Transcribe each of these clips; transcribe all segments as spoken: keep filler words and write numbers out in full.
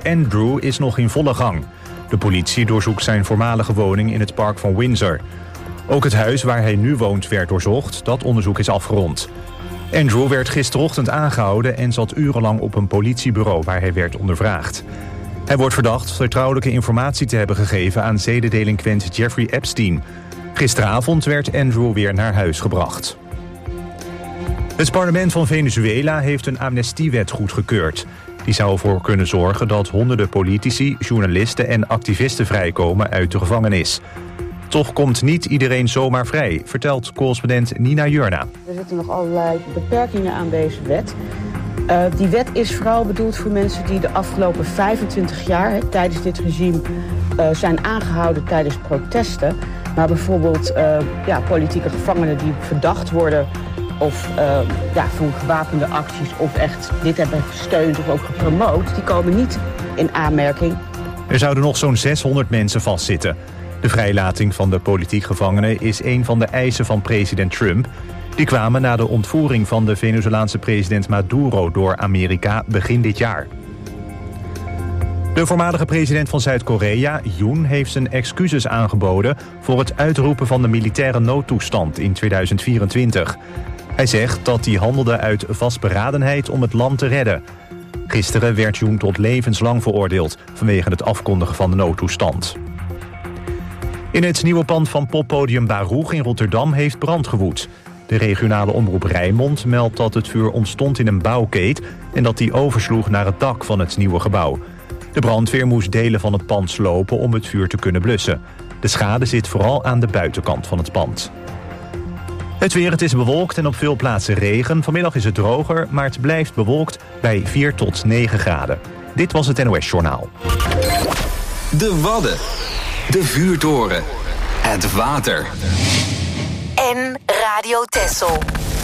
Andrew is nog in volle gang. De politie doorzoekt zijn voormalige woning in het park van Windsor. Ook het huis waar hij nu woont werd doorzocht. Dat onderzoek is afgerond. Andrew werd gisterochtend aangehouden en zat urenlang op een politiebureau waar hij werd ondervraagd. Hij wordt verdacht vertrouwelijke informatie te hebben gegeven aan zedendelinquent Jeffrey Epstein. Gisteravond werd Andrew weer naar huis gebracht. Het parlement van Venezuela heeft een amnestiewet goedgekeurd. Die zou ervoor kunnen zorgen dat honderden politici, journalisten en activisten vrijkomen uit de gevangenis. Toch komt niet iedereen zomaar vrij, vertelt correspondent Nina Jurna. Er zitten nog allerlei beperkingen aan deze wet. Uh, die wet is vooral bedoeld voor mensen die de afgelopen vijfentwintig jaar... He, tijdens dit regime uh, zijn aangehouden tijdens protesten. Maar bijvoorbeeld uh, ja, politieke gevangenen die verdacht worden... of uh, ja, van gewapende acties of echt dit hebben gesteund of ook gepromoot... die komen niet in aanmerking. Er zouden nog zo'n zeshonderd mensen vastzitten. De vrijlating van de politiek gevangenen is een van de eisen van president Trump. Die kwamen na de ontvoering van de Venezolaanse president Maduro door Amerika begin dit jaar. De voormalige president van Zuid-Korea, Yoon, heeft zijn excuses aangeboden voor het uitroepen van de militaire noodtoestand in tweeduizend vierentwintig. Hij zegt dat hij handelde uit vastberadenheid om het land te redden. Gisteren werd Yoon tot levenslang veroordeeld vanwege het afkondigen van de noodtoestand. In het nieuwe pand van poppodium Baruch in Rotterdam heeft brand gewoed. De regionale omroep Rijnmond meldt dat het vuur ontstond in een bouwkeet en dat die oversloeg naar het dak van het nieuwe gebouw. De brandweer moest delen van het pand slopen om het vuur te kunnen blussen. De schade zit vooral aan de buitenkant van het pand. Het weer, het is bewolkt en op veel plaatsen regen. Vanmiddag is het droger, maar het blijft bewolkt bij vier tot negen graden. Dit was het N O S Journaal. De Wadden. De vuurtoren. Het water. En Radio Texel.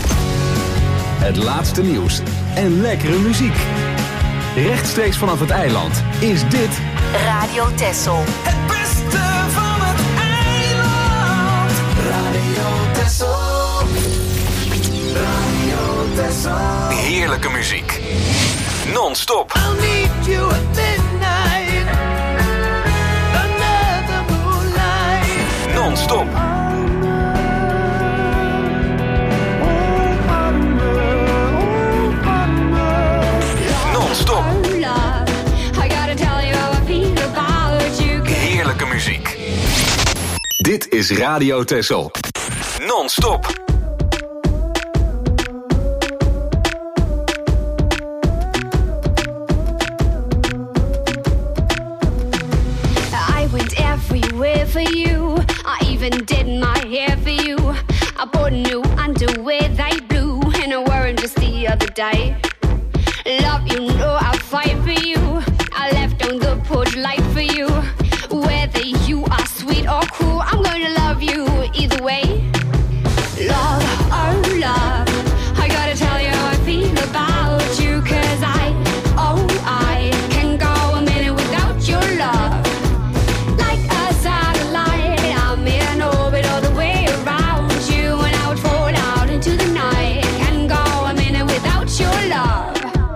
Het laatste nieuws en lekkere muziek. Rechtstreeks vanaf het eiland is dit Radio Texel. Het beste van het eiland. Radio Texel. Radio Texel. Heerlijke muziek. Non-stop. I'll need you at midnight. Another moonlight. Non-stop. Non-stop. Heerlijke muziek. Dit is Radio Texel. Non-stop. I went everywhere for you. I even did my hair for you. I bought new underwear, they blue, and I wore them just the other day. Love, you know I'll fight for you. I left on the porch light for you. Whether you are sweet or cool, I'm gonna love you either way. Love, oh love, I gotta tell you how I feel about you. Cause I, oh I, can go a minute without your love. Like a satellite, I'm in orbit all the way around you. And I would fall out into the night. Can go a minute without your love.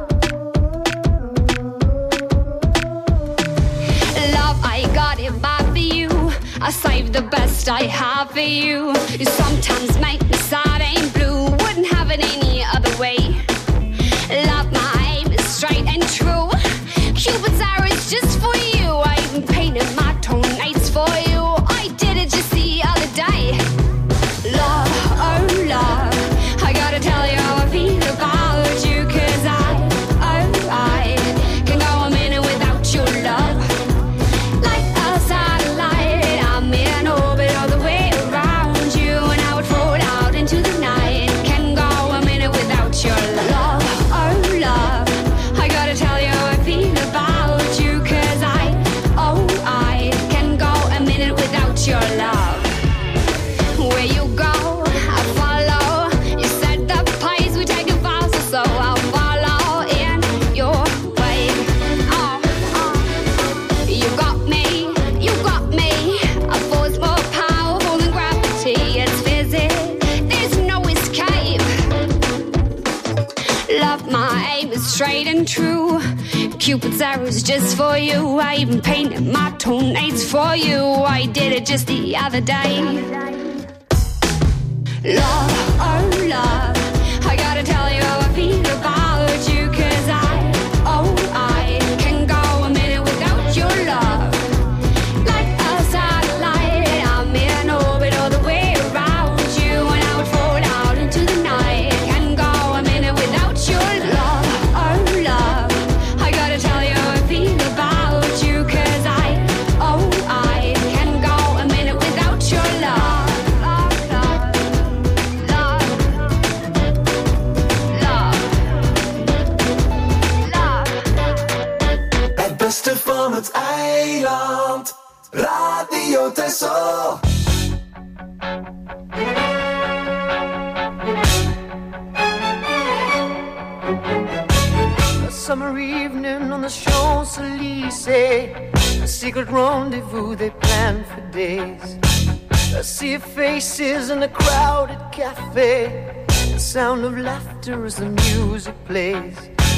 I save the best I have for you. You sometimes make me sad and blue. Wouldn't have it any other way. Love, my aim is straight and true. Cupid's arrow is just for you. I even painted my toenails for you. I did it just the other day. Love, oh love, I gotta tell you how I feel about you. Cause I, oh I, can go a minute without your love. To straight and true. Cupid's arrows just for you. I even painted my toenails for you. I did it just the other day. Love, oh love, I gotta tell you how I feel about you. Cause I, oh I, can go a minute without your love. Like a satellite, I'm in orbit all the way around you. And I would fall out into the night. Can go a minute without your love, oh love, I gotta tell you how I feel about you. Cause I, oh I, can go a minute without your love. Beste van het eiland, Radio Texel. A summer evening on the Champs-Élysées, a secret rendezvous they planned for days. A sea of faces in a crowded cafe, the sound of laughter as the music plays.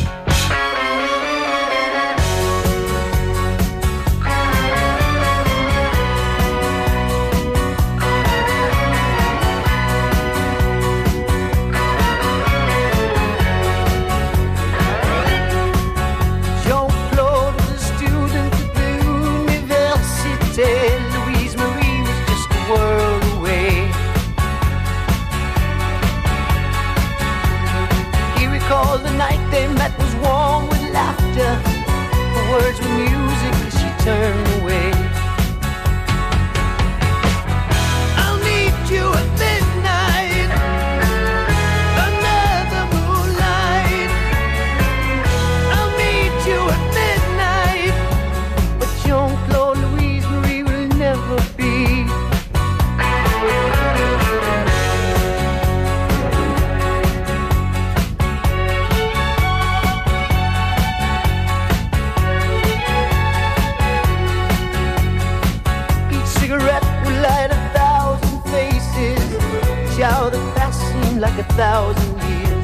Louise Marie was just a world away. He recalled the night they met was warm with laughter. The words were music as she turned away. I'll meet you at midnight, under the moonlight. I'll meet you at midnight. But Jean-Claude Louise Marie will never be. Each cigarette will light a thousand faces. Each hour that passed seemed like a thousand years.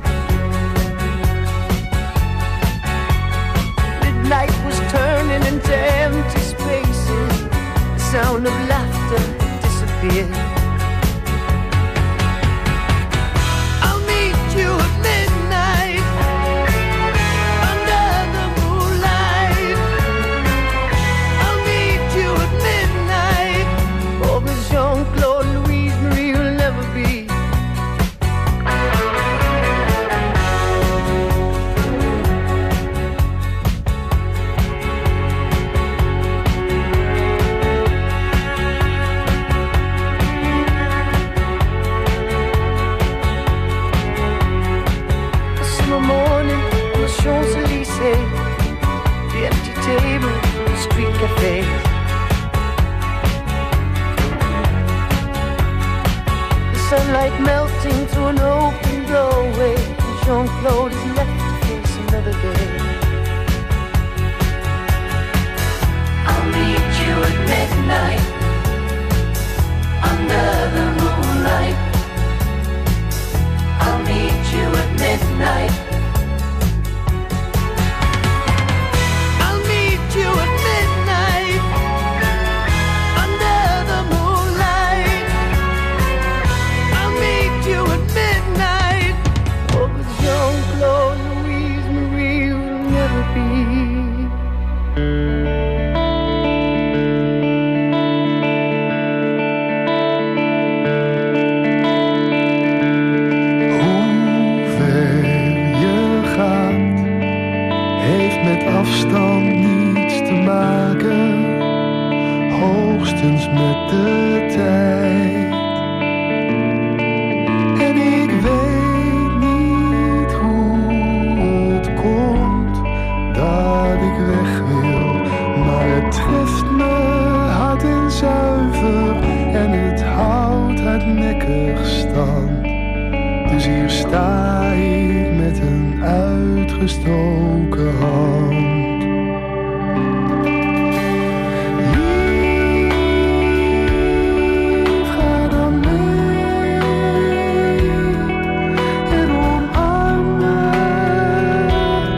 Midnight was turning into empty spaces. The sound of laughter disappeared. I'll meet you at midnight, under the moonlight. I'll meet you at midnight. Oh, but Jean-Claude Louise Marie will never be. A summer morning on the Champs-Élysées, the empty table, the street cafes. The sunlight melting through an open doorway, and Jean-Claude is left to face another day. I'll meet you at midnight, under the moonlight. I'll meet you at midnight. I'll meet you at midnight, under the moonlight. I'll meet you at midnight. Oh, but Jean-Claude Louise Marie will never be. Hoe ver je gaat, heeft met afstand niets te maken, hoogstens met de tijd. En ik weet niet hoe het komt dat ik weg wil, maar het treft me hard en zuiver en het houdt hardnekkig stand. Dus hier sta ik met een uitgestoken hand. Lief, ga dan mee en omarm me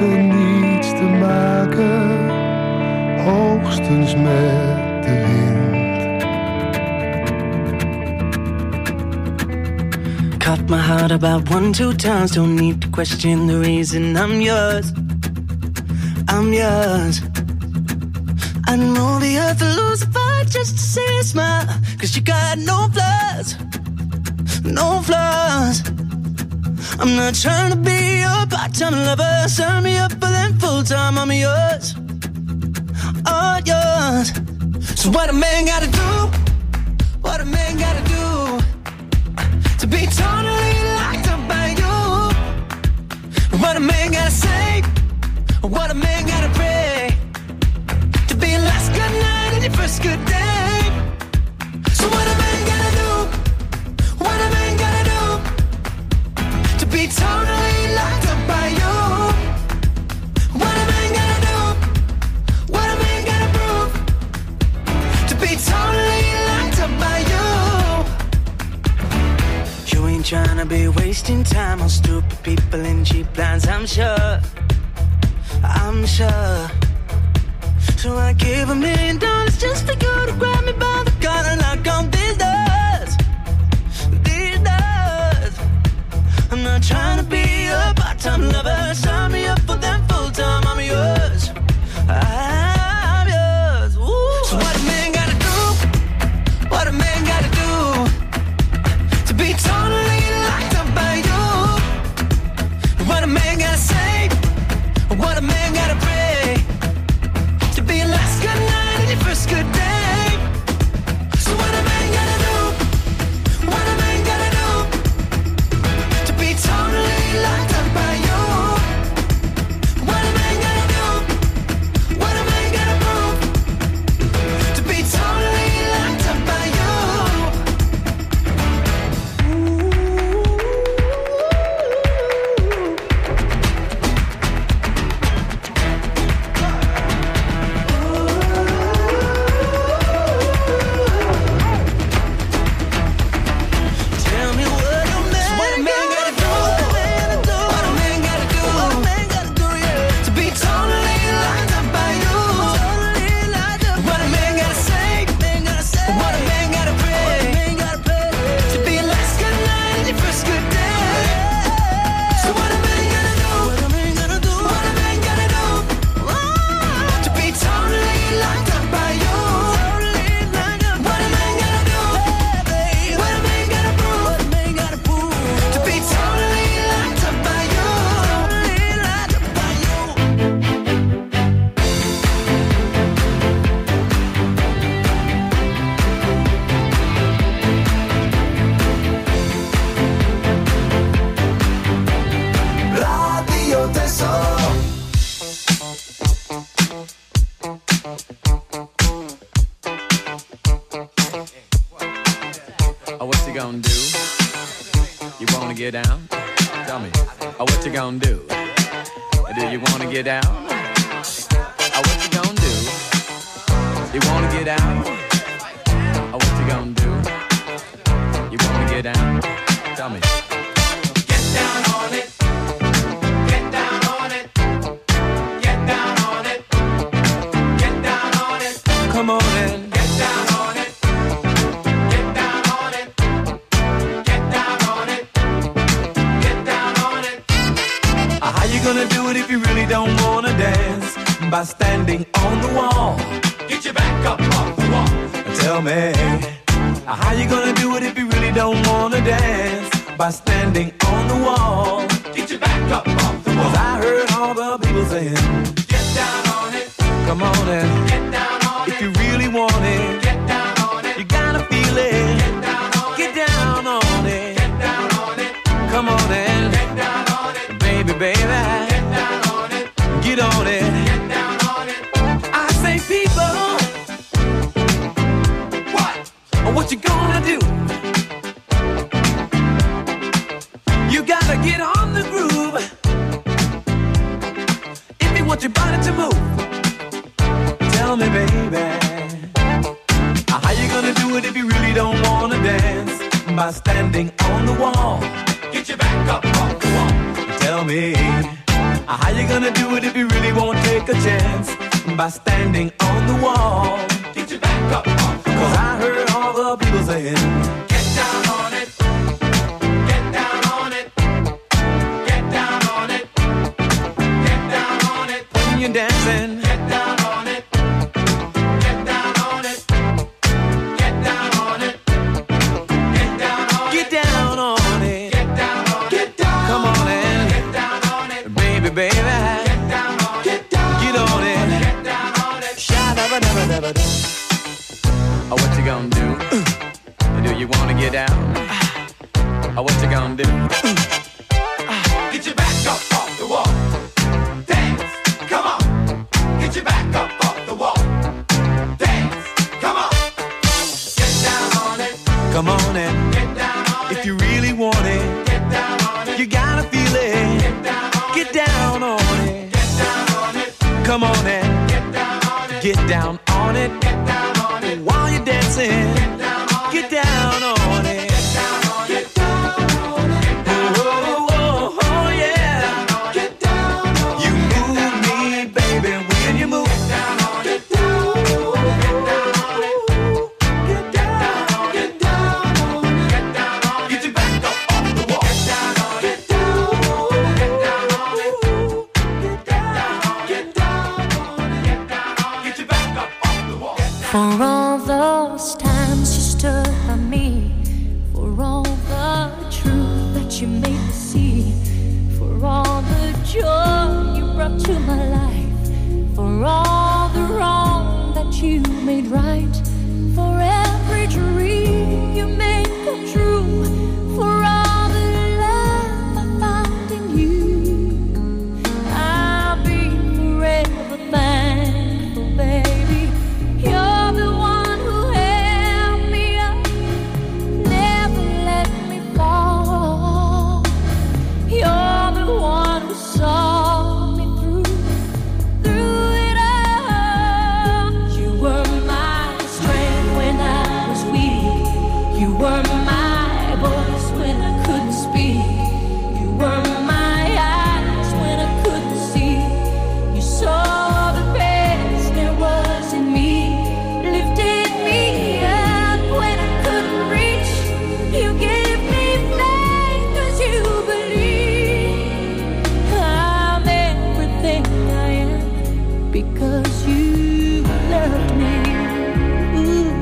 leven niets te maken, hoogstens met de wind. Cut my heart about one, two times. Don't need to question the reason I'm yours. I'm yours. I'd move the earth to lose a fight just to see a smile. Cause you got no flaws, no flaws. I'm not trying to be your part-time lover. Sign me up for them full-time. I'm yours, all yours. So what a man gotta do, what a man gotta do to be totally locked up by you. What a man gotta say, what a man gotta pray to be your last good night and your first good day. So what a man gotta do, what a man gotta do to be totally locked up by you. What a man gotta do, what a man gotta prove to be totally locked up by you. You ain't tryna be wasting time on stupid people and cheap lines, I'm sure, I'm sure. So I give a million dollars just for you to grab me by the collar and knock on these doors, these doors. I'm not trying to be a part-time lover. Sign me up for them full-time. I'm yours, I'm yours. Ooh. So what a man gotta do, what a man gotta do to be totally locked up by you. What a man gotta say, what a man gotta pray to be your last good night and your first good day. So what a man gotta do, what a man gotta do to be totally locked up by you. What a man gotta do, what a man gotta prove to be totally locked up by you. Tell me what a man, what a man gotta do, what a man gotta do, what a man gotta do, yeah, to be totally locked up by you. What a man gotta say, what a man gotta pray to be your last good night and your first good day. So what a man gotta do, what a man gotta do, what a man gotta do to be totally locked up by you. What a man gotta do, what a man gotta prove to be totally locked up by you. Radio Tesoro. Oh, what you gonna do? You wanna get down? Tell me. Oh, what you gonna do? Do you wanna get down? Oh, what you gonna do? You wanna get down? Oh, what you gonna do? You wanna get down? Tell me. Get down on it. Get down on it. Get down on it. Get down on it. Come on in. Get down on it. Get down on it. Get down on it. Get down on it. Uh, How you gonna do it if you really don't wanna dance? By standing on the wall. Get your back up off the wall. Tell me. Uh, How you gonna do it if you really don't wanna dance? By standing on the wall. Get your back up off the wall. 'Cause I heard all the people saying, get down on it. Come on in. Get down on it. If you really want it. Get down on it. You gotta feel it. Get down on it. Get down on it. Get down on it. Come on in. Get down on it. Baby, baby. Get down on it. Get on it. Get down on it. I say people. What? What you gonna do? You gotta get on the groove if you want your body to move. Tell me, baby, how you gonna do it if you really don't wanna dance? By standing on the wall. Get your back up off the wall. Tell me, How you gonna do it if you really won't take a chance? By standing on the wall. Get your back up off the wall. 'Cause I heard all the people saying, get down on it. Get down on it. Get down on it. Get down on it. When you're dancing, get down on it. Get down on it. Get down on it. Get down on it. Get down on it. Get down on it. Get down. Come on in. Get down on it. Baby, baby. Get down on it. Get down. Get on it. Get down on it. Sha-da-ba-da-ba-da-ba-da. Oh, what you gonna do? Uh, do you wanna get down? Uh, oh, what you gonna do? Uh, get your back up off the wall. Dance, come on. Get your back up off the wall. Dance, come on. Get down on it. Come on in. Get down on it. If you really want it, get down on it. You gotta feel it. Get down on it. Get down on it. Get down on it. Come on in. Get down on it. Get down on it. Get down on it. While you're dancing, get down on it. Get down on it. Get down on it. Get down on it. Oh, oh, oh, oh, yeah. Get down on it. You move me, baby, when you move. Get down on it. Get down on it. Get down on it. Get down on it. Get down on it. Get your back up off the wall. Get down on it. Get down on it. Get down on it. Get down on it. Get down on it. Get down on it. Get your back up off the wall. For all those times you stood by me, for all the truth that you made me see, for all the joy you brought to my life, for all the wrong that you made right, for every dream you made come true, for all the love I found in you, I'll be forever thankful, baby. You're the one who held me up, never let me fall. You're the one who saw me through, through it all. You were my strength when I was weak. You were my voice when I couldn't speak. You were my eyes when I couldn't see. You saw the best there was in me, lifted me up when I couldn't reach. You gave me faith 'cause you believe I'm everything I am because you love me. Ooh,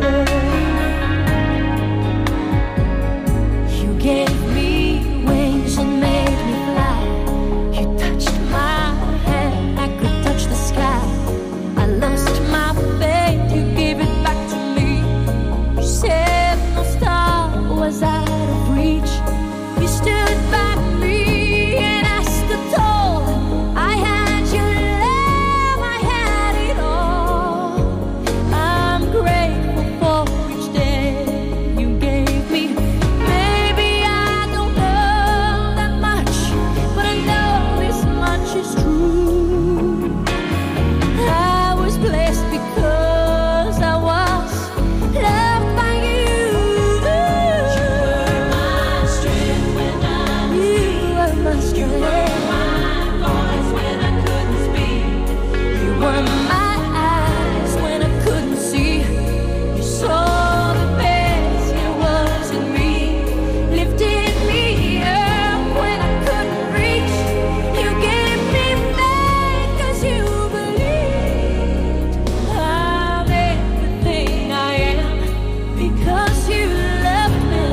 you gave me wings and made me fly. You touched my hand, I could touch the sky. I lost my faith, you gave it back to me. You said no star was out of reach. You stood by me and I stood tall. I had your love, I had it all. I'm grateful for each day you gave me. Maybe I don't know that much, but I know this much is true. I was blessed because I was loved by you. You were my strength when I was weak. You were my strength. You were my voice when I couldn't speak. You were my eyes when I couldn't see. You saw the best there was in me, lifted me up when I couldn't reach. You gave me faith 'cause you believed I'm everything I am because you loved me.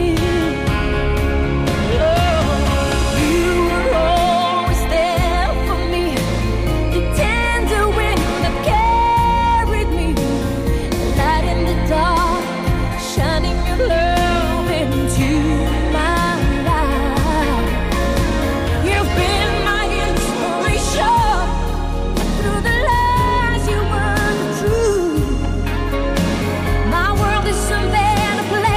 Oh, you were always there for me, the tender wind that carried me, the light in the dark, shining your love into my life. You've been my inspiration, through the lies you were the truth. My world is a better place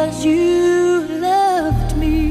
'cause you loved me.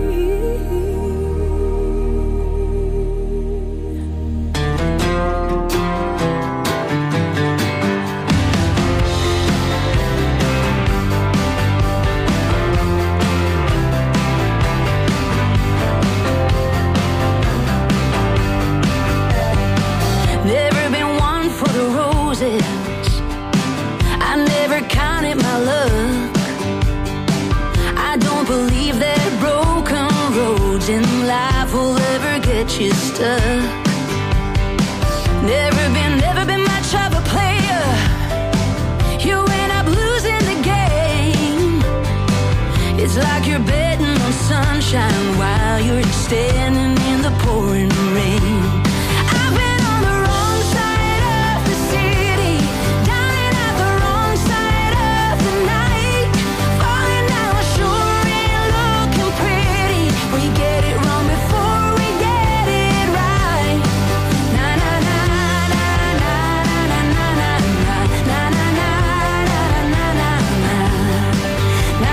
Never been one for the roses. I never counted my luck. I don't believe that broken roads in life will ever get you stuck. Never been, never been much of a player. You end up losing the game. It's like you're betting on sunshine while you're standing in the pouring rain. I've been on the wrong side of the city, down and out the wrong side of the night. Falling down sure ain't looking pretty. We get it wrong before we get it right. Na na na na na na na na na na na na na na na na na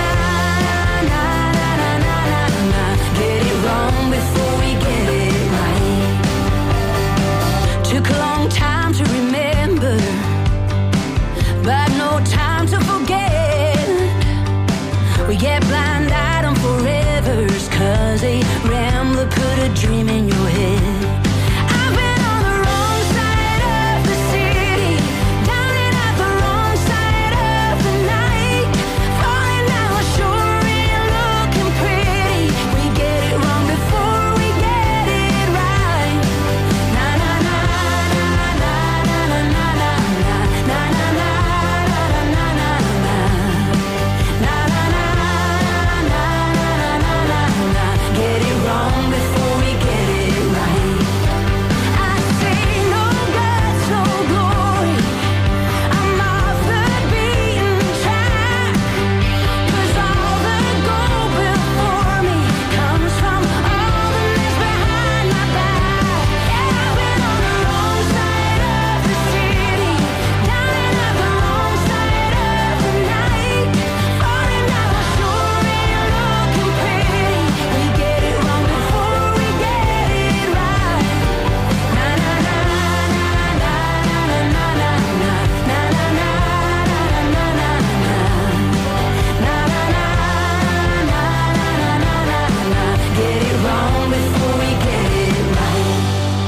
na na. Get it wrong before we get it right. Took a long time to remember, but no time to forget. We get blind-eyed on forevers, 'cause a rambler put a dream in your head. I've been on the wrong side of the city, down and out the wrong side of the night. Falling down sure ain't looking pretty. We get it wrong before we get it right. Na na na na na na na na na na na na na na na na na. Na na na na na na na. Get it wrong before we get it right. I say no guts, no glory. I'm off the beaten track, 'cause all the gold before me comes from all the mess behind my back. Yeah, I've been on the wrong side of the city, down and out the wrong side of the night. Falling down sure ain't looking pretty. We get it wrong before we get it right. Na na na na na na na na na na na na na na na na. Na na na na na na na na. Get it wrong before we get it right.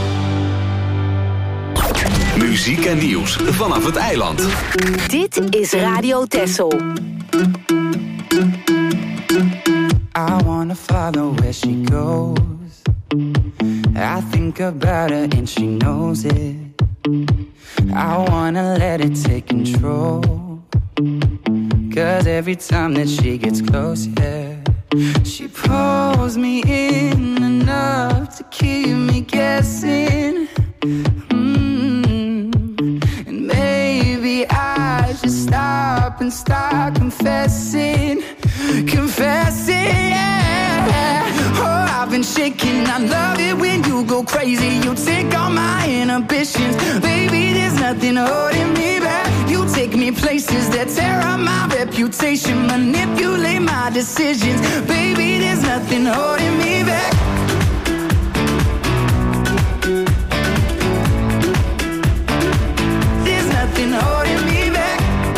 Muziek en nieuws vanaf het eiland. Dit is Radio Texel. I wanna follow where she goes. I think about her and she knows it. I wanna let it take control. 'Cause every time that she gets close, yeah, she pulls me in enough to keep me guessing. Mm. And maybe I should stop and start confessing. Confessing, yeah. Oh, I've been shaking. I love it when you go crazy. You take all my inhibitions. Baby, there's nothing holding me back. You take me places that tear up my reputation. Manipulate my decisions. Baby, there's nothing holding me back. There's nothing holding me back.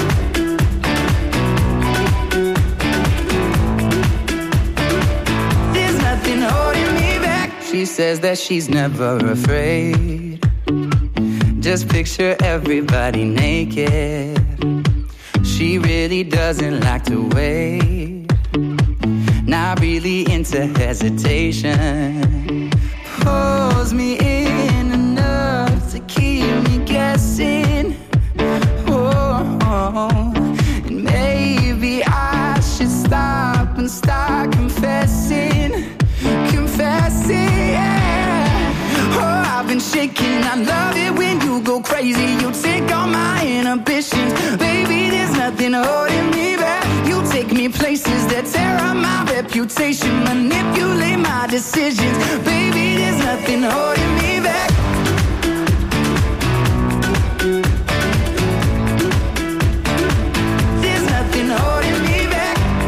There's nothing holding me back. She says that she's never afraid. Just picture everybody naked. She really doesn't like to wait. Not really into hesitation. Pulls me in enough to keep me guessing. Oh, oh. And maybe I should stop and start confessing. Confessing, yeah. Oh, I've been shaking. I love it when you go crazy. You take all my inhibitions. Baby, there's nothing holding me back. You take me places that tear up my reputation. Manipulate my decisions. Baby, there's nothing holding me back. There's nothing holding me back.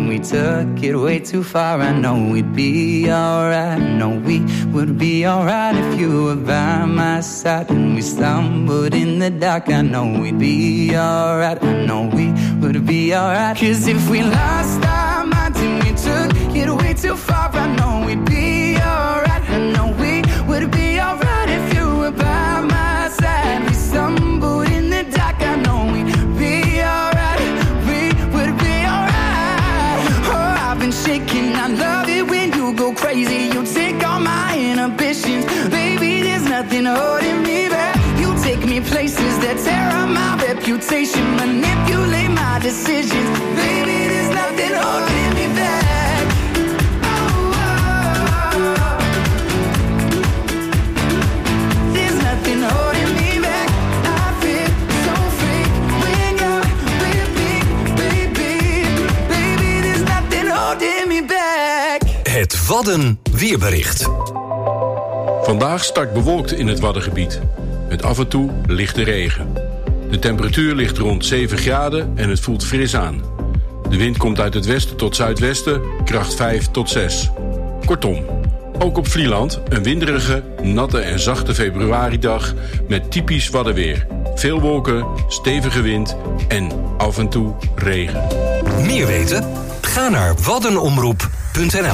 we took it way too far. I know we'd be alright. I know we would be alright if you were by my side. And we stumbled in the dark. I know we'd be alright. I know we would be alright. Cause if we lost our minds and we took it way too far, I know we'd be alright. I know we would be alright if you were by my side. We stumbled in the dark. I know we'd be alright. We would be alright. Oh, I've been shaking. I love it when you go crazy. You take all my inhibitions. Baby, there's nothing holding me back. You take me places that tear up my reputation, manipulate my decisions. Baby, there's nothing holding me back. Oh, oh, oh. There's nothing holding me back. I feel so free when you're with me, baby. Baby, there's nothing holding me back. Het Wadden weerbericht. Vandaag start bewolkt in het Waddengebied, met af en toe lichte regen. De temperatuur ligt rond zeven graden en het voelt fris aan. De wind komt uit het westen tot zuidwesten, kracht vijf tot zes. Kortom, ook op Vlieland een winderige, natte en zachte februaridag met typisch Waddenweer. Veel wolken, stevige wind en af en toe regen. Meer weten? Ga naar waddenomroep punt n l.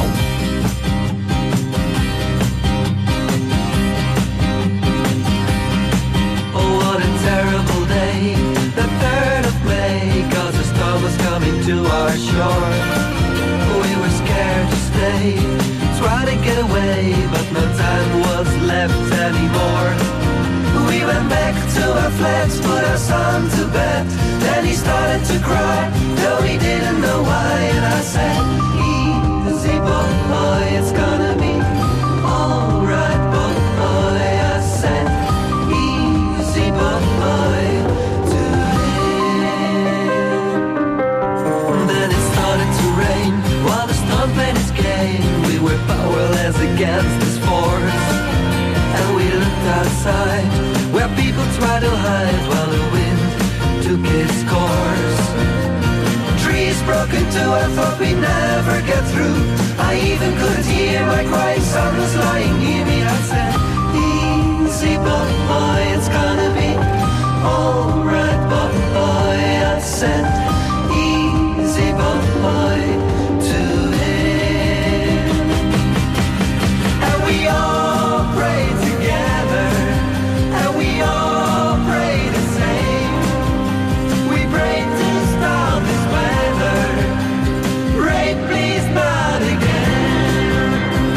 Terrible day, the third of May, cause the storm was coming to our shore. We were scared to stay, tried to get away, but no time was left anymore. We went back to our flats, put our son to bed, then he started to cry, though he didn't know why, and I said, easy boy, it's gonna be alright boy, I said, easy boy. Played his game, we were powerless against this force. And we looked outside, where people tried to hide while the wind took its course. Trees broke into, I thought we'd never get through. I even couldn't hear my crying son was lying near me. I said, easy boy, it's gonna be alright boy. I said, easy boy. We all pray together, and we all pray the same. We pray to stop this weather. Rain, please not again.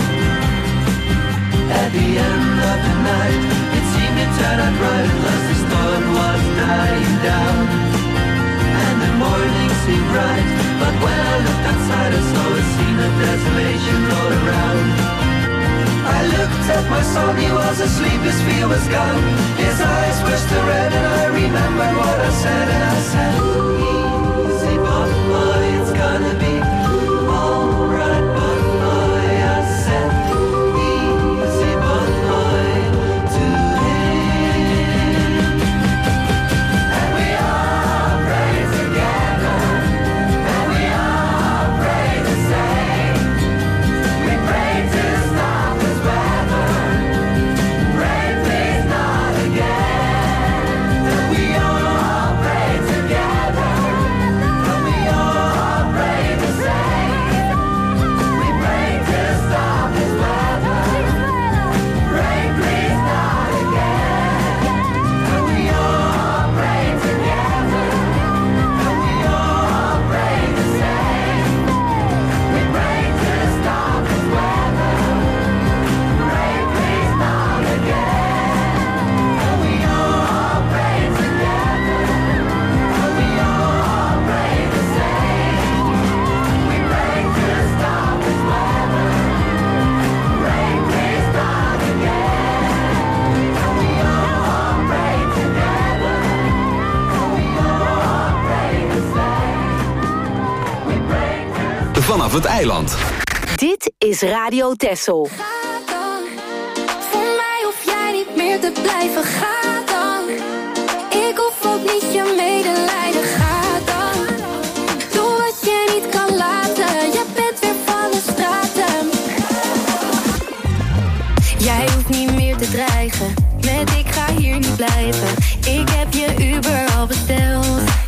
At the end of the night, it seemed to turn out right unless the storm was dying down. And the morning seemed bright, but when I looked outside, I saw a scene of desolation all around. I looked at my son, he was asleep, his fear was gone. His eyes were still red and I remembered what I said. And I said, easy boy, it's gonna be alright boy. I said, easy boy, to him. And we all pray together, and we all pray the same. We pray to stop this weather. Rain, please not again. And we all pray together, and we all pray the same. We pray to stop this weather. Rain, please not again. And we all pray together, and we all pray the same. We pray to stop this weather. Rain, please not again. And we all pray together, and we all pray the same. We pray to stop this weather. Rain, please not again. And we all pray together, and we all pray the same. We pray to Vanaf het eiland. Dit is Radio Texel. Voor mij hoef jij niet meer te blijven, ga dan. Ik hoef ook niet je medelijden, ga dan. Doe wat je niet kan laten. Jij hoeft niet meer te dreigen met ik ga hier niet blijven. Ik heb je Uber al besteld.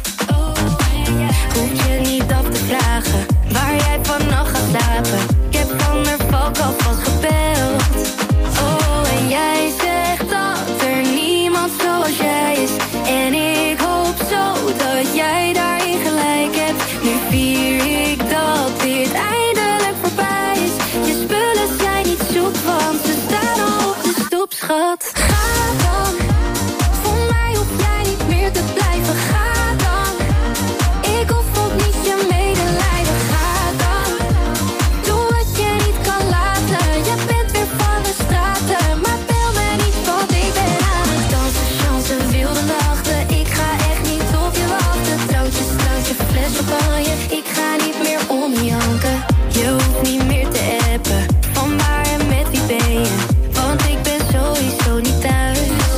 Hoef je niet af te vragen waar jij vannacht gaat slapen. Ik heb van der Valk alvast gebeld. Oh, en jij zegt dat er niemand zoals jij is. En ik hoop zo dat jij daarin gelijk hebt. Nu vier ik dat dit eindelijk voorbij is. Je spullen zijn niet zoek, want ze staan al op de stoep, schat. Ga dan, voor mij hoef jij niet meer te blijven. Ga dan, ik hoef ook niet je medelijden. Ga dan, doe wat je niet kan laten. Je bent weer van de straten, maar bel me niet, want ik ben aan het dansen, chansen, wilde nachten. Ik ga echt niet op je wachten. Drankjes, drankje, fles champagne. Ik ga niet meer om janken. Je hoeft niet meer te appen, van waar en met wie ben je? Want ik ben sowieso niet thuis.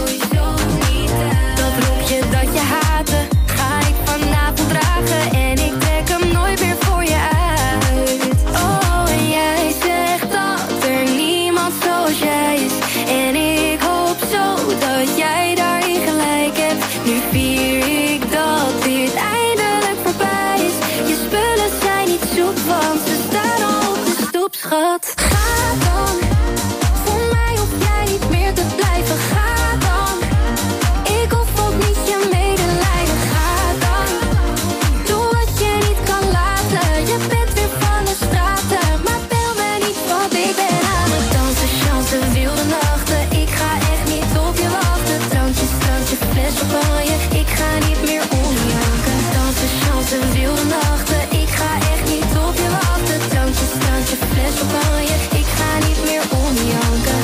Dat rokje dat je haatte, ga ik vanavond dragen. En ik trek hem nooit meer voor je uit. Oh, en jij zegt dat er niemand zoals jij is. En ik hoop zo dat jij daarin gelijk hebt. Nu vier ik dat dit eindelijk voorbij is. Je spullen zijn niet zoek, want ze staan al op de stoep, schat. Ga dan, voor mij hoef jij niet meer te blijven. Ga dan, ik hoef ook niet je medelijden. Ga dan, doe wat je niet kan laten. Je bent weer van de straten, maar bel me niet, want ik ben aan het dansen, chansen, wilde nachten. Ik ga echt niet op je wachten. Drankjes, drankje, fles champagne. Ik ga niet meer om janken. Dansen, chansen, wilde nachten. Ik ga echt niet op je wachten. Drankjes, drankje, fles champagne. Ik ga niet meer om janken.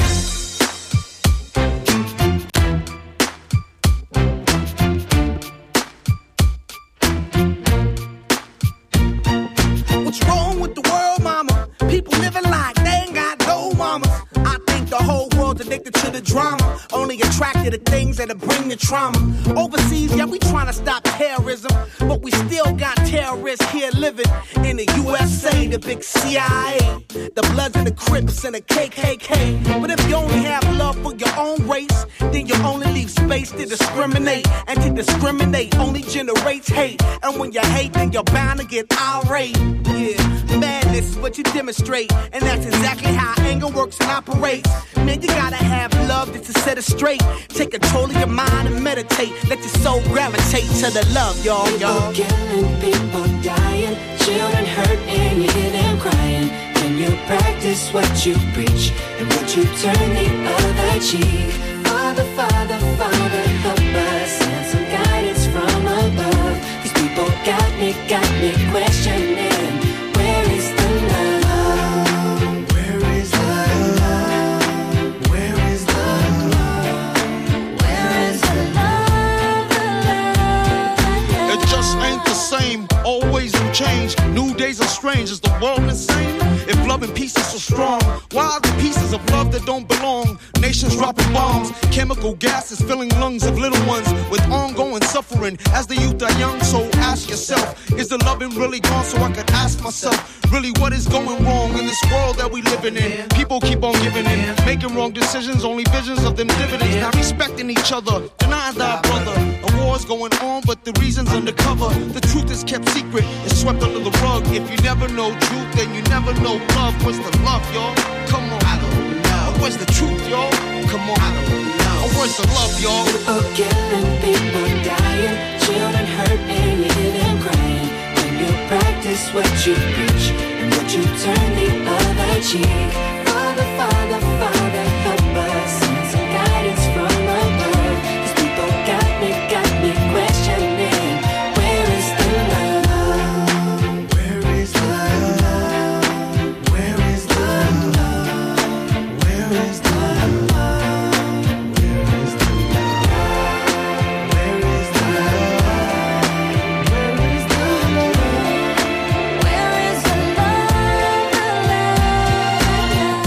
What's wrong with the world, mama? People living like they ain't got no mamas. I think the whole world's addicted to the drama, only attracted to things that'll bring the trauma. Overseas, yeah, we trying to stop terrorism, but we still got terrorists here living in the U S A, the big C I A, the Bloods and the Crips and the K K K. But if you only have love for your own race, then you only leave space to discriminate, and to discriminate only generates hate. And when you hate, then you're bound to get irate. Yeah, madness is what you demonstrate, and that's exactly how anger works and operates. Man, you gotta have love just to set it straight. Take control of your mind and meditate. Let your soul gravitate to the love, y'all, y'all. People killing, people dying, children hurt and you hear them crying. When you practice what you preach and what you turn the other cheek. Father, Father, Father, help us, send some guidance from above. These people got me, got me questioning, where is the love? Where is the love? Where is the love? Where is the love, the love, the love? It just ain't the same, always new change. New days are strange, is the world insane? If love and peace is so strong, why are the pieces of love that don't belong? Nations dropping bombs, chemical gases filling lungs of little ones with ongoing suffering as the youth are young. So ask yourself, is the loving really gone? So I could ask myself, really what is going wrong in this world that we living in? People keep on giving in, making wrong decisions, only visions of them dividends. Not respecting each other, denying thy brother. A war's going on, but the reason's undercover. The truth is kept secret, it's swept under the rug. If you never know truth, then you never know love. Where's the love, y'all? Come on. I don't know. Where's the truth, y'all? Come on. I don't know. Where's the love, y'all? People killing, people dying, children hurt and you hear them crying. When you practice what you preach and what you turn the other cheek. Father, Father, Father, help us, send some guidance from above. These people got me, got me questioning, where is the love? Where is the love? Where is the love? Where is the love? Where is the love? Where is the love? Where is the love? Where is the love?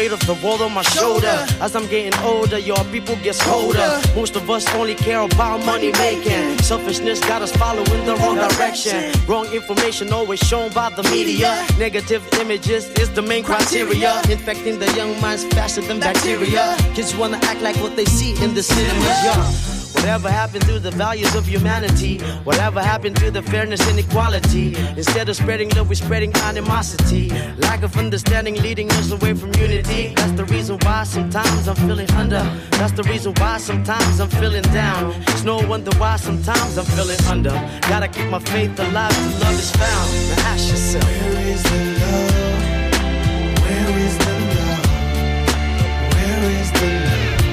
weight of the world on my shoulder. As I'm getting older, your people get colder. Most of us only care about money making. Selfishness got us following the wrong direction. Wrong information always shown by the media. Negative images is the main criteria. Infecting the young minds faster than bacteria. Kids wanna act like what they see in the cinemas, yeah. Whatever happened to the values of humanity? Whatever happened to the fairness and equality? Instead of spreading love, we're spreading animosity. Lack of understanding leading us away from unity. That's the reason why sometimes I'm feeling under. That's the reason why sometimes I'm feeling down. It's no wonder why sometimes I'm feeling under. Gotta keep my faith alive till love is found. Now ask yourself, where is the love? Where is the love? Where is the love?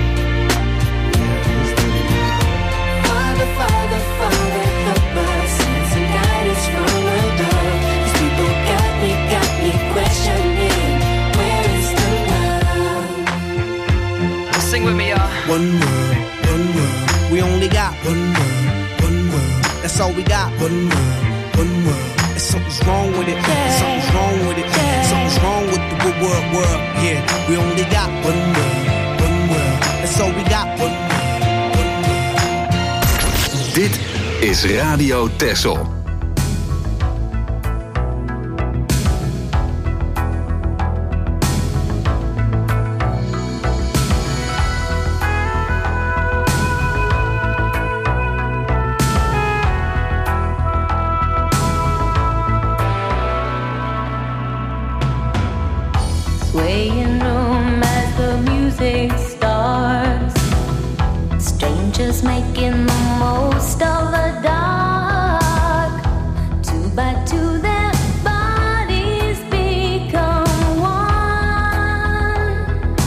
Father, Father, help us, send some guidance from above. These people got me, got me questioning, where is the love? Sing with me, y'all. One world, one world, we only got one world, one world. That's all we got. One world, one world. And something's wrong with it. Yeah. Something's wrong with it. Yeah. Something's wrong with the good world, world. Yeah, we only got one world, one world. That's all we got. One world. Dit is Radio Texel. Swaying room as the music starts. Strangers making the most of the dark. Two by two their bodies become one.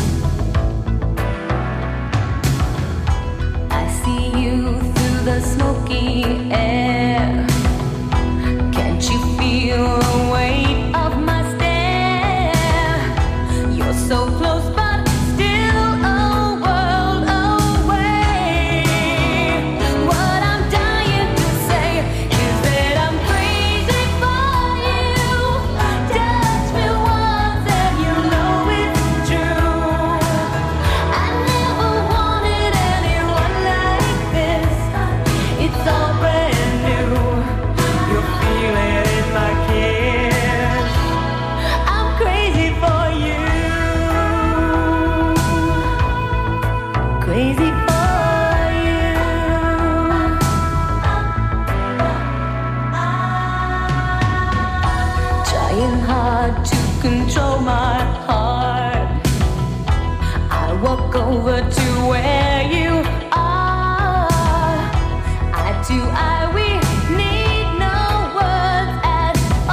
I see you through the smoky air. Can't you feel the weight of my stare? You're so close but still a world away. What I'm dying to say is that I'm crazy for you. Touch me once and you know it's true. I never wanted anyone like this. It's all brand new. You feel it in my kiss. I'm crazy for you. Crazy for you. Trying hard to control my heart. I walk over to where you are. Eye to eye, we need no words at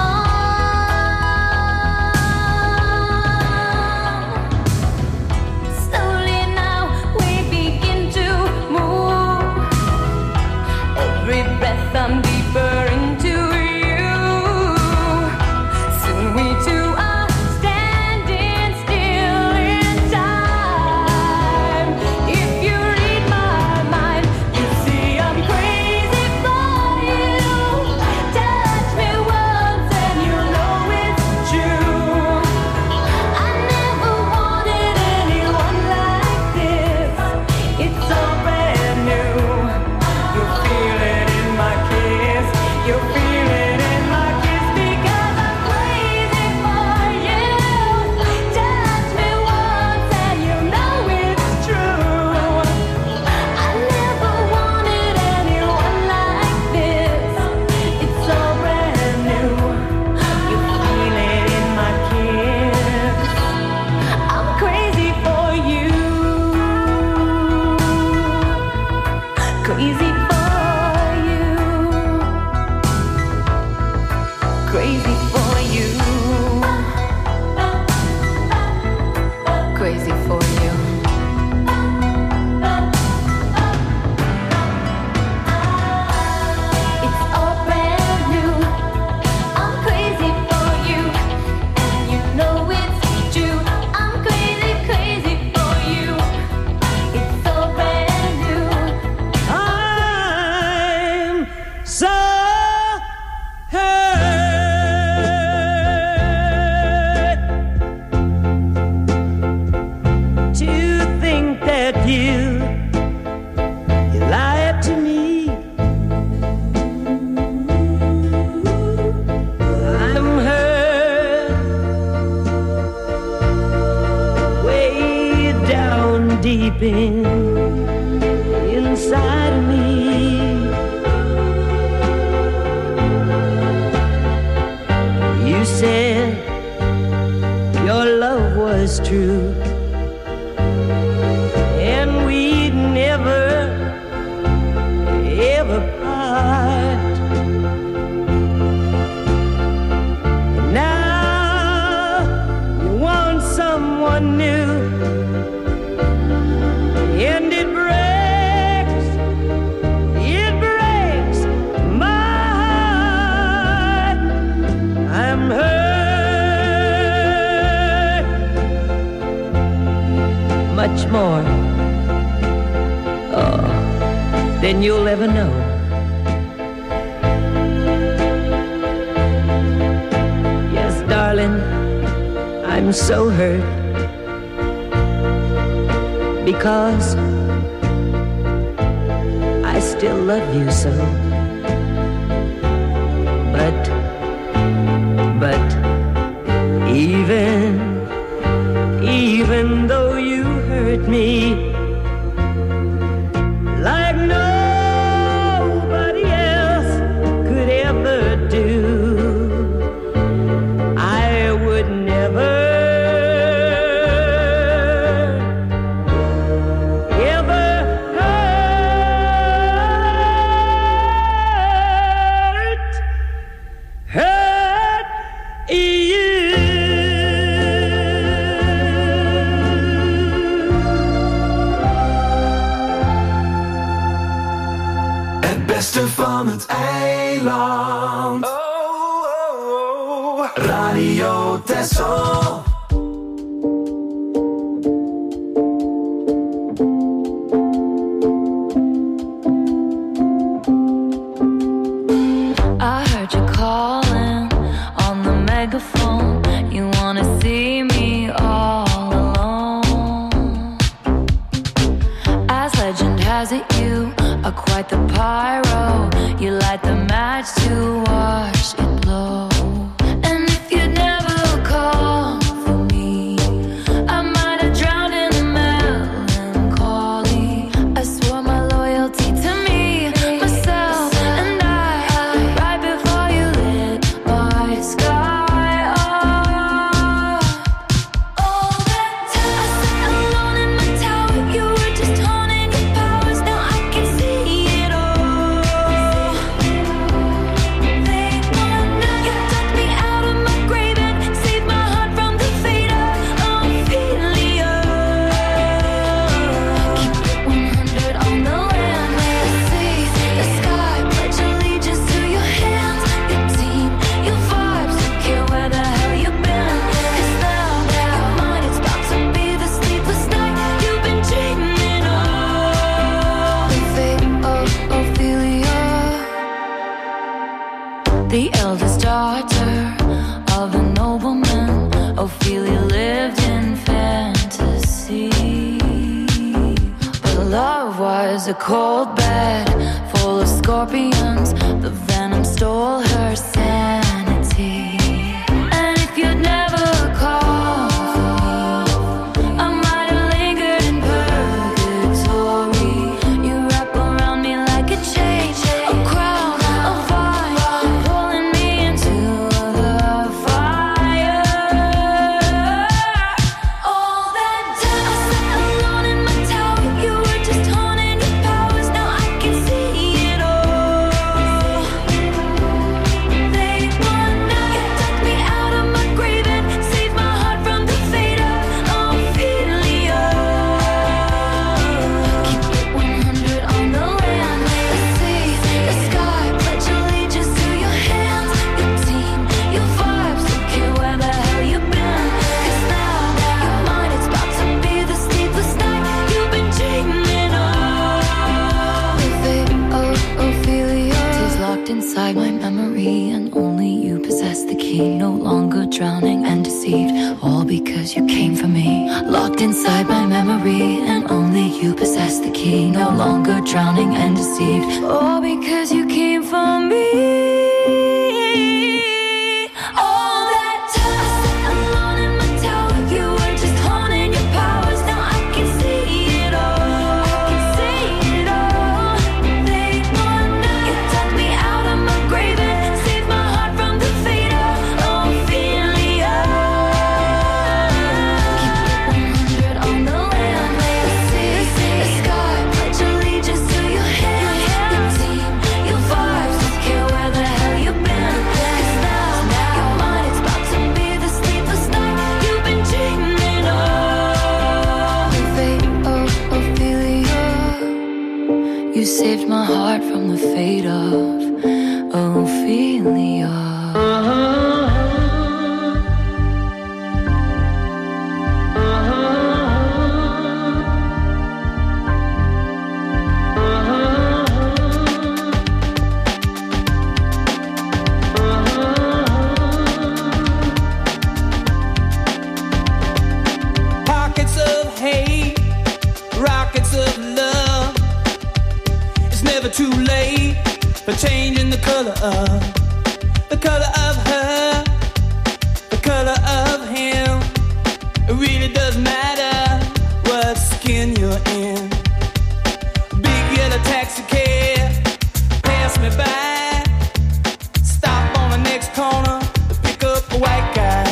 all. Slowly now we begin to move. Every breath I'm deeper into you. Soon we two are standing still in time. If you read my mind, you see I'm crazy for you. Touch me once and you know it's true. I never wanted anyone like this. It's all brand new. You feel it in my kiss. You feel it in my kiss because I'm crazy for you. Touch me once and you know it's true. I never wanted anyone like this. It's all brand new. You feel it in my kiss. I'm crazy for you. Crazy for you. Crazy for you. Crazy for you. It's all brand new. I'm crazy for you. And you know it's true. I'm crazy, crazy for you. It's all brand new. I'm more, oh, than you'll ever know. Yes, darling, I'm so hurt because I still love you so. But, but even, even though you hurt me like nobody else could ever do, I would never van het eiland. Oh, oh, oh. Radio Texel. I heard you calling on the megaphone. You wanna see me all alone. As legend has it, you are quite the pyro. You light the match to watch it blow. And if you'd never call for me, I might have drowned in the melancholy. I swore my loyalty to me, myself, and I, right before you lit my sky up. All that time I sat alone in my tower, you were just honing your powers. Now I can see it all. The eldest daughter of a nobleman, Ophelia lived in fantasy. But love was a cold bed full of scorpions. The venom stole her sanity. And if you'd never call for me, I might have lingered in purgatory. You wrap around me like a chain, a crown, a vine, pulling me into the fire. All that time I sat alone in my tower, you were just honing your powers. Now I can see it all. Late one night, you took me out of my grave and saved my heart from the fate of Ophelia. Keep it one hundred on the land, the sea, the sky. Pledge allegiance to your hands, your team, your vibes. Don't care where the hell you've been, 'cause now you're mine. It's about to be the sleepless night you've been dreaming of. The fate of Ophelia is locked inside my memory, and only you possess the key. No longer drowning and deceived, all because you came for me. Locked inside my memory, and only you possess the key. No longer drowning and deceived, all because you came for me. All that time I sat alone in my tower, you were just honing your powers. Now I can see it all. I can see it all. Late one night, you took me out of my grave and saved my heart from the fate of Ophelia. Keep it one hundred on the land, the sea, the sky. Pledge allegiance to your hands, your team, your vibes. Don't care where the hell you've been, 'cause now you're mine. It's about to be the sleepless night you've been dreaming of. The fate of Ophelia. You saved my heart from the fate of Ophelia. never too late for changing the color of, the color of her, the color of him. It really doesn't matter what skin you're in. Big yellow taxi cab, pass me by. Stop on the next corner to pick up a white guy.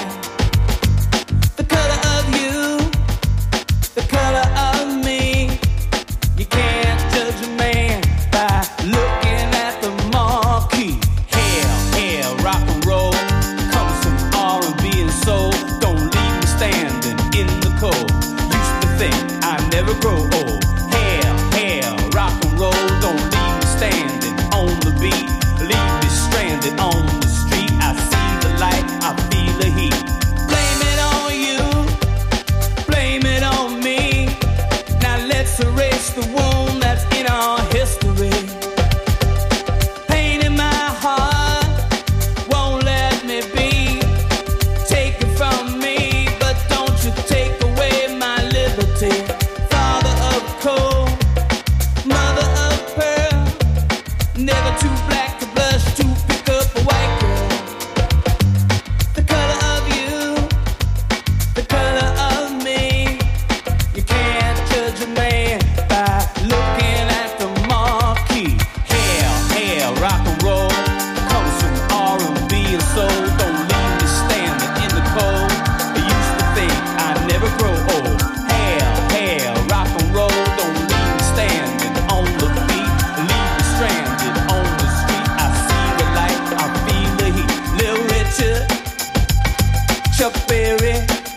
The color of you, the color of me. You can't judge a man by looking at the marquee. Hell, hell, rock and roll comes from R and B and soul. Don't leave me standing in the cold. Used to think I'd never grow old. Hell, hell, rock and roll. Don't leave me standing on the beat. Leave me stranded on the street. I see the light, I feel the heat. Blame it on you, blame it on me. Now let's erase the wound that's in our history. Pain in my heart won't let me be. Take it from me, but don't you take away my liberty. Father of coal, mother of pearl, never too black to blush to pick up a white girl. The color of you, the color of me. You can't judge a man by looking at the marquee. Hell, hell, rock and roll comes from R and B and soul. Don't leave me standing in the cold. I used to think I'd never grow old. Hell, hell, rock and roll. Don't leave me standing on the beat. Leave me stranded on the street. I see the light, I feel the heat. Little Richard, Chuck Berry,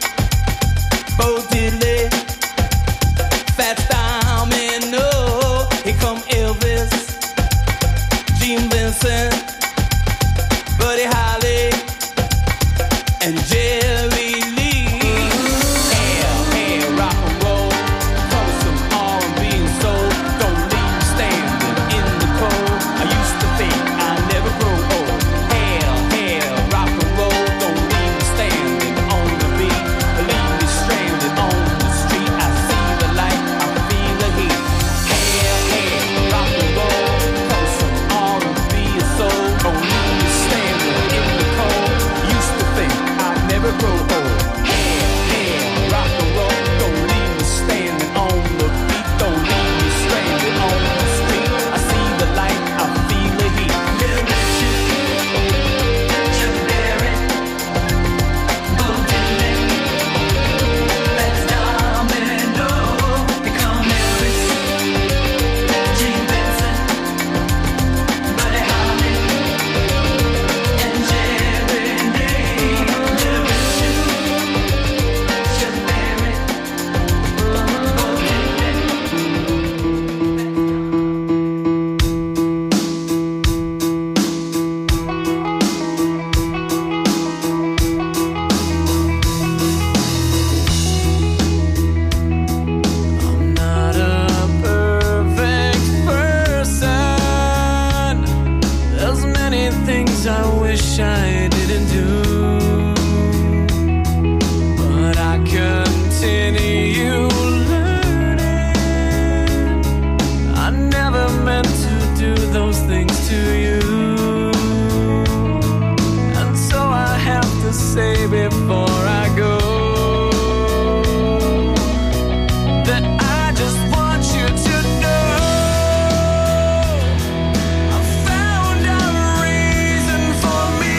Bo Diddley, Fats Domino, here come Elvis, Gene Vincent, Buddy Holly, and Jerry Lee. Hell, hell, rock and roll comes from R and B and soul. Don't leave me standing in the cold. I used to think I'd never grow old. Hell, hell, rock and roll. Don't leave me standing on the beat. Leave me stranded on the street. I see the light, I feel the heat. Hell, hell, rock and roll comes from R and B and soul. Don't leave me standing in the cold. Used to think I'd never grow old. Hell, hell, rock and roll. Don't leave me standing on the beat. Don't leave me stranded on the street. I see the light, I feel the heat. Little Richard, Chuck Berry, Bo Diddley, Fats Domino, here come Elvis, Gene Vincent, Buddy Holly, and Jerry Lee. Little Richard, Chuck Berry, Bo I'm not a perfect person. There's many things I wish I didn't do, but I continue learning. I never meant to do those things to you, and so I have to say before I go that I just want you to know I found a reason for me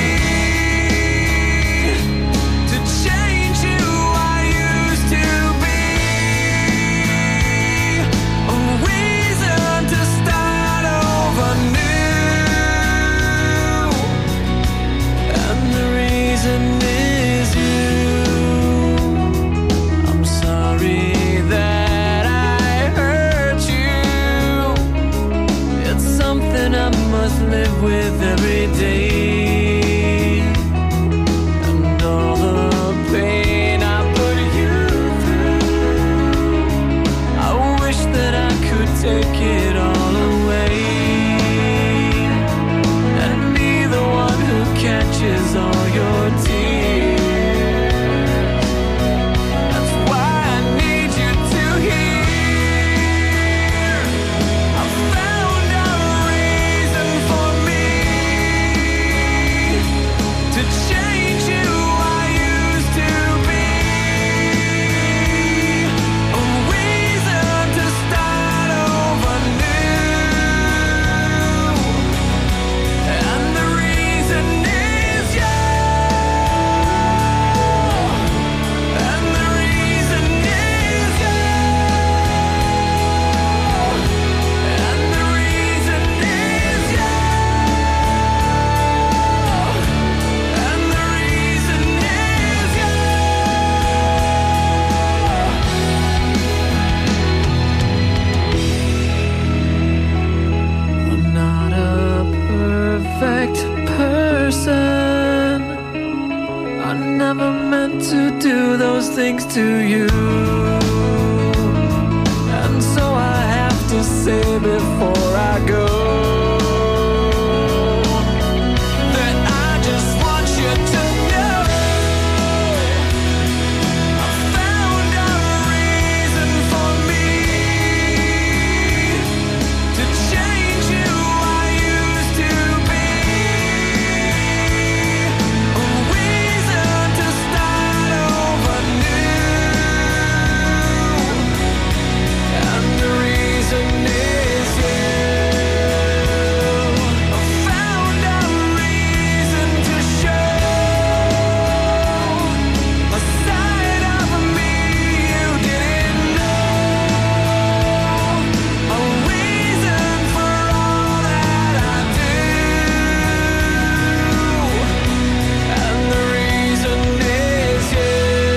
to change who I used to be. A reason to start over new, and the reason is you. I'm sorry that I hurt you. It's something I must live with every day, and all the pain I put you through, I wish that I could take it all away and be the one who catches all your tears. That's why I need you to hear I found a to do those things to you. And so I have to say before I go that I just want you to know I found a reason for me to change who I used to be. A reason to start over new. And the reason is you. I found a reason to show a side of me you didn't know. A reason for all that I do. And the reason is you.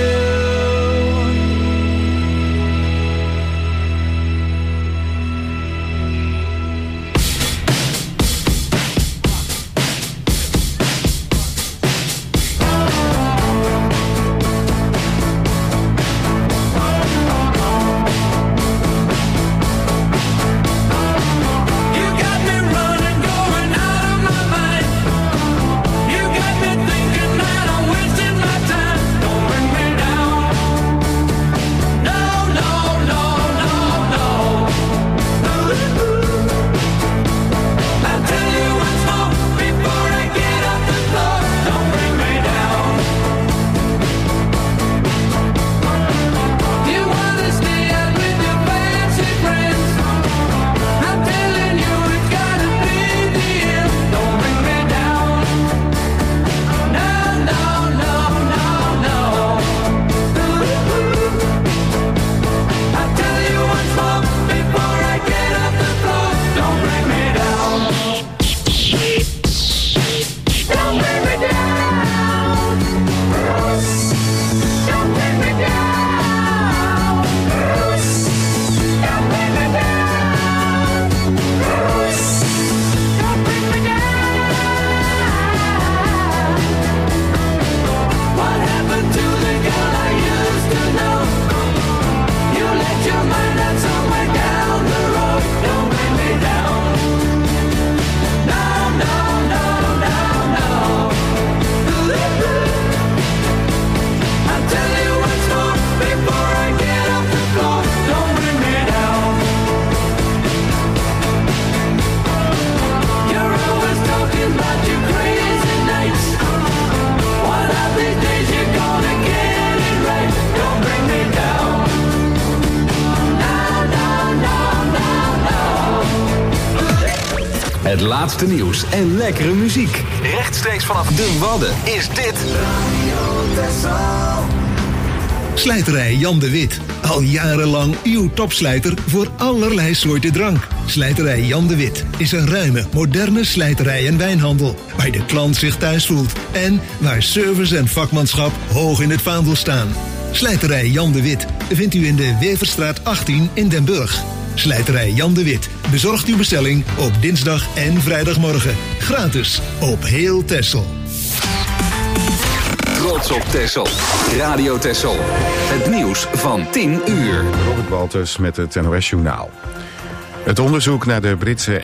You got me running, going out of my mind. You got me thinking that I'm wasting my time. Don't bring me down. No, no, no, no, no. I tell you once more before I get off the floor. Don't bring me down. You wanna stay out with your fancy friends? I'm telling you it's gotta be the end. Don't bring me down. No, no, no, no, no. I tell you once more before I get off the floor. Don't bring me down. Don't bring me down. Don't bring me down. Don't bring me down. Don't bring me down. What happened to the girl I used to know? You let your mind out somewhere down the road. Don't bring me down. No, no, no, no, no. I tell you once more before I get off the floor. Don't bring me down. You're always talking about your crazy nights. One of these days you're gonna get it right. Don't bring me down. No, no, no, no, no. Het laatste nieuws en lekkere muziek. Rechtstreeks vanaf de Wadden is dit Slijterij Jan de Wit. Al jarenlang uw topslijter voor allerlei soorten drank. Slijterij Jan de Wit is een ruime, moderne slijterij en wijnhandel. Waar de klant zich thuis voelt. En waar service en vakmanschap hoog in het vaandel staan. Slijterij Jan de Wit vindt u in de Weverstraat achttien in Den Burg. Slijterij Jan de Wit bezorgt uw bestelling op dinsdag en vrijdagmorgen. Gratis op heel Texel. Trots op Texel. Radio Texel. Het nieuws van tien uur. Robert Walters met het N O S Journaal. Het onderzoek naar de Britse